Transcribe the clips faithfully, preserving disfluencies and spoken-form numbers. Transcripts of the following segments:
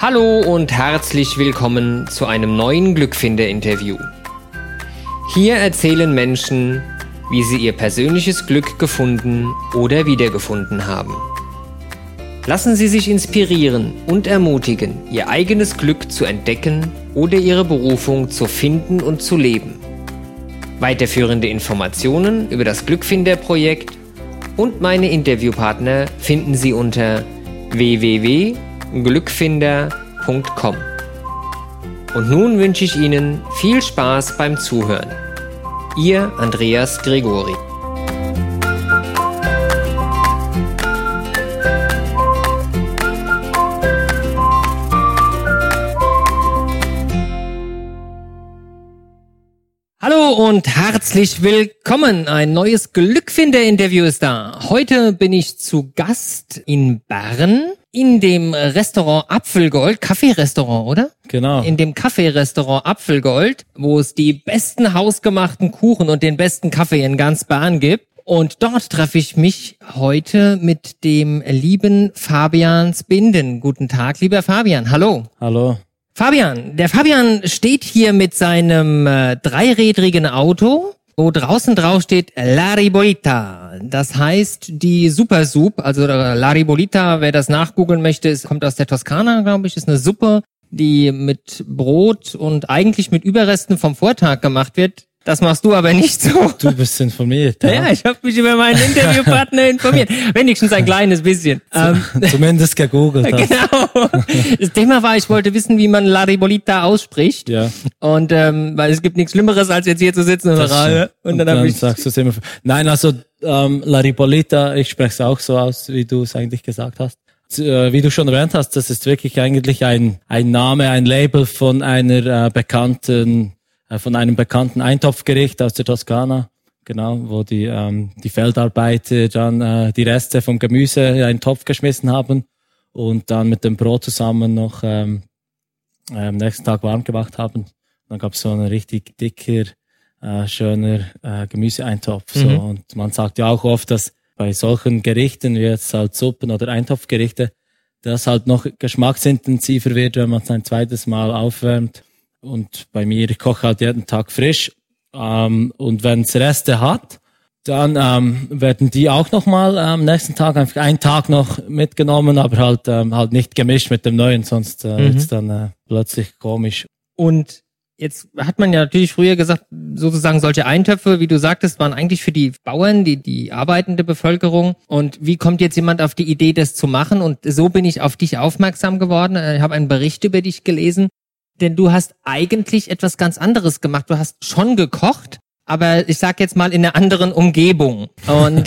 Hallo und herzlich willkommen zu einem neuen Glückfinder-Interview. Hier erzählen Menschen, wie sie ihr persönliches Glück gefunden oder wiedergefunden haben. Lassen Sie sich inspirieren und ermutigen, Ihr eigenes Glück zu entdecken oder Ihre Berufung zu finden und zu leben. Weiterführende Informationen über das Glückfinder-Projekt und meine Interviewpartner finden Sie unter w w w punkt glückfinder punkt com. Und nun wünsche ich Ihnen viel Spaß beim Zuhören. Ihr Andreas Gregori. Hallo und herzlich willkommen. Ein neues Glückfinder-Interview ist da. Heute bin ich zu Gast in Bern in dem Restaurant Apfelgold, Kaffeerestaurant, oder? Genau. In dem Kaffeerestaurant Apfelgold, wo es die besten hausgemachten Kuchen und den besten Kaffee in ganz Bern gibt. Und dort treffe ich mich heute mit dem lieben Fabian Zbinden. Guten Tag, lieber Fabian. Hallo. Hallo. Fabian, der Fabian steht hier mit seinem äh, dreirädrigen Auto, wo draußen drauf steht La Ribolita. Das heißt die Super Soup, also La Ribolita, wer das nachgoogeln möchte, es kommt aus der Toskana, glaube ich, ist eine Suppe, die mit Brot und eigentlich mit Überresten vom Vortag gemacht wird. Das machst du aber nicht so. Du bist informiert. Ja, ja, ich habe mich über meinen Interviewpartner informiert. Wenigstens ein kleines bisschen. Ähm, Zumindest gegoogelt hast. Genau. Das Thema war, ich wollte wissen, wie man La Ribolita ausspricht. Ja. Und ähm, weil es gibt nichts Schlimmeres, als jetzt hier zu sitzen in der Reihe. Und, und dann, dann habe ich sagst du es immer. Nein, also ähm, La Ribolita, ich spreche es auch so aus, wie du es eigentlich gesagt hast. Wie du schon erwähnt hast, das ist wirklich eigentlich ein ein Name, ein Label von einer äh, bekannten von einem bekannten Eintopfgericht aus der Toskana, genau, wo die ähm, die Feldarbeiter dann äh, die Reste vom Gemüse in einen Topf geschmissen haben und dann mit dem Brot zusammen noch ähm, am nächsten Tag warm gemacht haben. Dann gab's so einen richtig dicker, äh, schöner äh, Gemüseeintopf. So. Mhm. Und man sagt ja auch oft, dass bei solchen Gerichten wie jetzt halt Suppen oder Eintopfgerichte, das halt noch geschmacksintensiver wird, wenn man es ein zweites Mal aufwärmt. Und bei mir, ich koche halt jeden Tag frisch. Ähm, und wenn es Reste hat, dann ähm, werden die auch nochmal am ähm, nächsten Tag einfach einen Tag noch mitgenommen, aber halt ähm, halt nicht gemischt mit dem neuen, sonst äh, mhm. wird's dann äh, plötzlich komisch. Und jetzt hat man ja natürlich früher gesagt, sozusagen solche Eintöpfe, wie du sagtest, waren eigentlich für die Bauern, die die arbeitende Bevölkerung. Und wie kommt jetzt jemand auf die Idee, das zu machen? Und so bin ich auf dich aufmerksam geworden. Ich habe einen Bericht über dich gelesen. Denn du hast eigentlich etwas ganz anderes gemacht. Du hast schon gekocht, aber ich sag jetzt mal in einer anderen Umgebung. Und,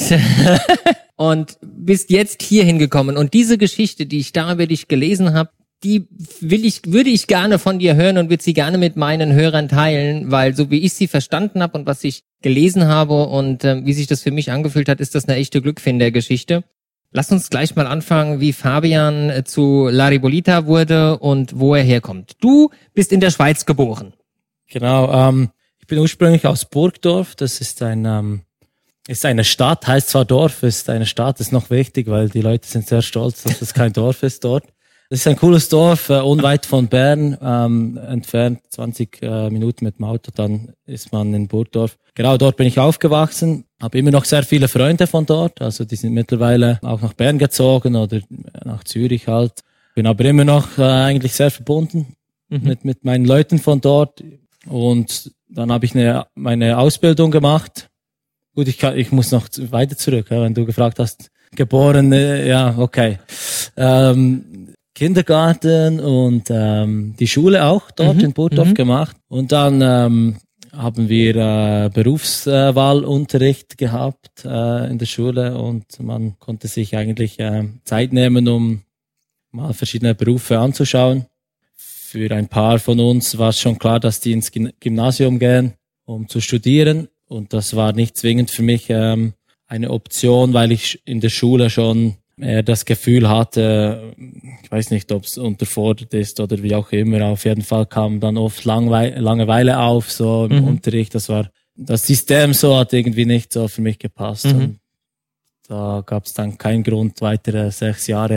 und bist jetzt hier hingekommen. Und diese Geschichte, die ich da über dich gelesen habe, die will ich, würde ich gerne von dir hören und würde sie gerne mit meinen Hörern teilen, weil so wie ich sie verstanden habe und was ich gelesen habe und äh, wie sich das für mich angefühlt hat, ist das eine echte Glückfinder-Geschichte. Lass uns gleich mal anfangen, wie Fabian zu La Ribolita wurde und wo er herkommt. Du bist in der Schweiz geboren. Genau, ähm, ich bin ursprünglich aus Burgdorf. Das ist ein ähm, ist eine Stadt, heißt zwar Dorf, ist eine Stadt, ist noch wichtig, weil die Leute sind sehr stolz, dass es kein Dorf ist dort. Das ist ein cooles Dorf, äh, unweit von Bern, ähm, entfernt zwanzig äh, Minuten mit dem Auto, dann ist man in Burgdorf. Genau, dort bin ich aufgewachsen, habe immer noch sehr viele Freunde von dort, also die sind mittlerweile auch nach Bern gezogen oder nach Zürich halt. Bin aber immer noch äh, eigentlich sehr verbunden mhm. mit mit meinen Leuten von dort. Und dann habe ich eine meine Ausbildung gemacht. Gut, ich kann, ich muss noch weiter zurück, ja, wenn du gefragt hast. Geboren, äh, ja, okay. Ähm, Kindergarten und ähm, die Schule auch dort mhm, in Burgdorf mhm. gemacht. Und dann ähm, haben wir äh, Berufswahlunterricht gehabt äh, in der Schule und man konnte sich eigentlich äh, Zeit nehmen, um mal verschiedene Berufe anzuschauen. Für ein paar von uns war es schon klar, dass die ins Gymnasium gehen, um zu studieren. Und das war nicht zwingend für mich ähm, eine Option, weil ich in der Schule schon er das Gefühl hatte, ich weiß nicht, ob es unterfordert ist oder wie auch immer, auf jeden Fall kam dann oft Langwe- Langeweile auf, so im mhm. Unterricht. Das war, das System so hat irgendwie nicht so für mich gepasst. Mhm. Und da gab es dann keinen Grund, weitere sechs Jahre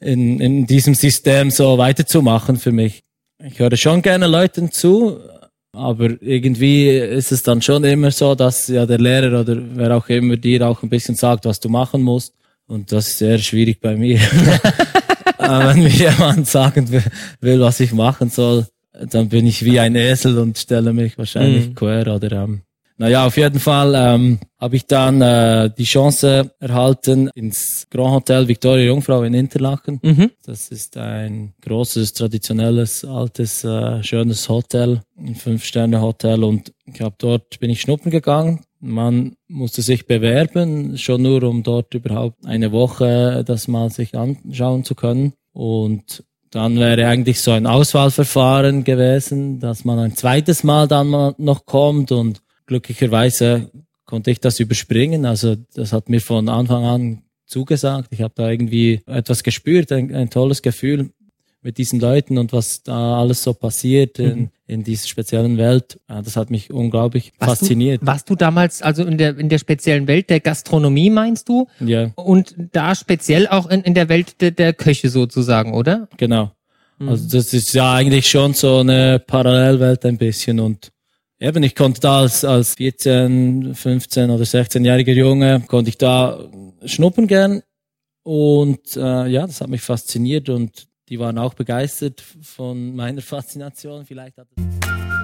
in, in diesem System so weiterzumachen für mich. Ich höre schon gerne Leuten zu, aber irgendwie ist es dann schon immer so, dass ja der Lehrer oder wer auch immer dir auch ein bisschen sagt, was du machen musst. Und das ist sehr schwierig bei mir. Wenn mir jemand sagen will, was ich machen soll, dann bin ich wie ein Esel und stelle mich wahrscheinlich mhm. quer oder ähm, naja, auf jeden Fall ähm, habe ich dann äh, die Chance erhalten ins Grand Hotel Victoria Jungfrau in Interlaken. Mhm. Das ist ein großes, traditionelles, altes, äh, schönes Hotel, ein Fünf-Sterne-Hotel, und ich habe dort bin ich schnuppern gegangen. Man musste sich bewerben, schon nur um dort überhaupt eine Woche das mal sich anschauen zu können. Und dann wäre eigentlich so ein Auswahlverfahren gewesen, dass man ein zweites Mal dann mal noch kommt, und glücklicherweise konnte ich das überspringen. Also das hat mir von Anfang an zugesagt. Ich habe da irgendwie etwas gespürt, ein, ein tolles Gefühl mit diesen Leuten und was da alles so passiert in, mhm. in dieser speziellen Welt. Ja, das hat mich unglaublich warst fasziniert. Du, warst du damals also in der in der speziellen Welt der Gastronomie, meinst du? Ja. Und da speziell auch in, in der Welt de, der Köche sozusagen, oder? Genau. Mhm. Also das ist ja eigentlich schon so eine Parallelwelt ein bisschen, und eben, ich konnte da als, als vierzehn, fünfzehn oder sechzehnjähriger Junge, konnte ich da schnuppern gern, und äh, ja, das hat mich fasziniert, und die waren auch begeistert von meiner Faszination. Vielleicht hat es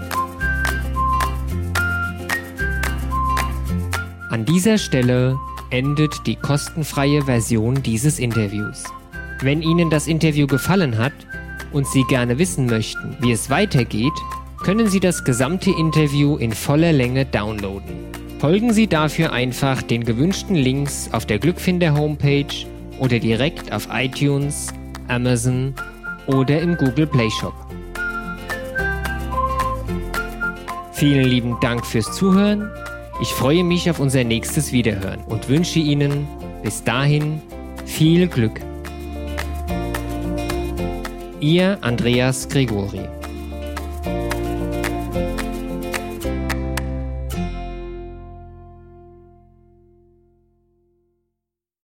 An dieser Stelle endet die kostenfreie Version dieses Interviews. Wenn Ihnen das Interview gefallen hat und Sie gerne wissen möchten, wie es weitergeht, können Sie das gesamte Interview in voller Länge downloaden. Folgen Sie dafür einfach den gewünschten Links auf der Glückfinder Homepage oder direkt auf iTunes, Amazon oder im Google Play Shop. Vielen lieben Dank fürs Zuhören. Ich freue mich auf unser nächstes Wiederhören und wünsche Ihnen bis dahin viel Glück. Ihr Andreas Gregori.